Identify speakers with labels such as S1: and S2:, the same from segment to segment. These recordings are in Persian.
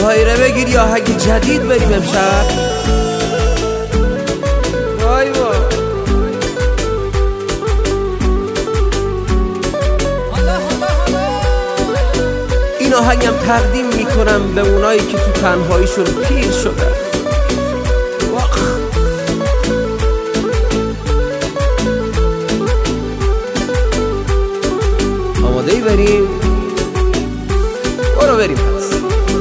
S1: تایره بگیر یا آهنگ جدید بریم امشب. وای وای این آهنگم تقدیم میکنم به اونایی که تو تنهاییشون پیر شدن. آماده ای بریم؟ برو بریم پس.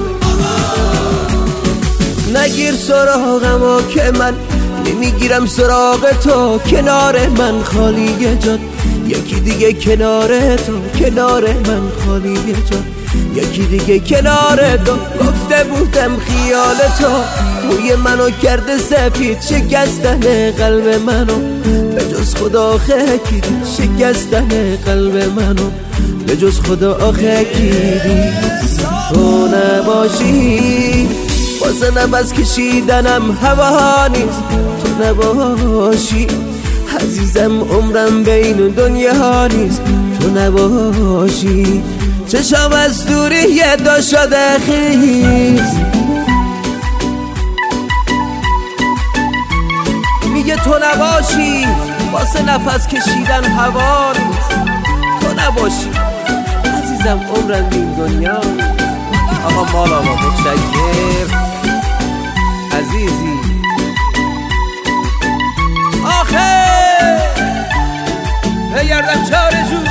S1: نگیر سراغمو که من نمیگیرم سراغ تو، کنار من خالیه جاد، یکی دیگه کنار تو، کنار من خالیه جاد، یکی دیگه کنار تو. گفته بودم خیال تو موی منو کرده سفید، شکستن قلب منو به جز خدا آخه کیدی، شکستن قلب منو به جز خدا آخه کیدی. تو نباشی واسه نفس کشیدنم هوا نیست، تو نباشی عزیزم عمرم بین دنیا نیست، تو نباشی چشم از دوری یه دو شده خیز. میگه تو نباشی واسه نفس کشیدن هوا نیست، تو نباشی عزیزم عمرم بین دنیا. آقا مال آقا متشکر عزیزی. آخه بگردم چاره جون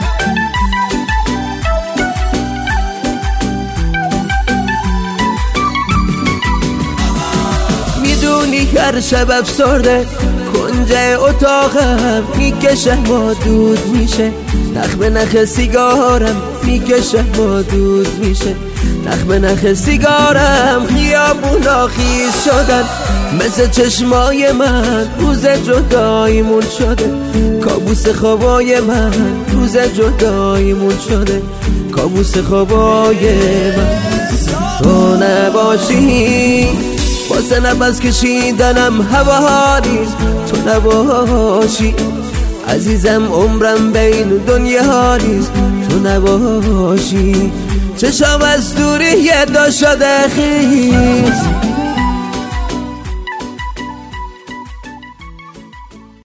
S1: میدونی هر شب افسرده کنج اتاقم میکشه ما دود میشه، نخ به نخ سیگارم میکشه ما دود میشه، نخ به نخ سیگارم. خیابونا خیز شدن مثل چشمای من، روز جداییمون شده کابوس خوابای من، روز جداییمون شده کابوس خوابای من. تو نباشی واسه نفس کشیدنم هوا نیست، تو نباشی عزیزم عمرم بین دنیا نیست، تو نباشی چشم از دوری یه دو شده خیز.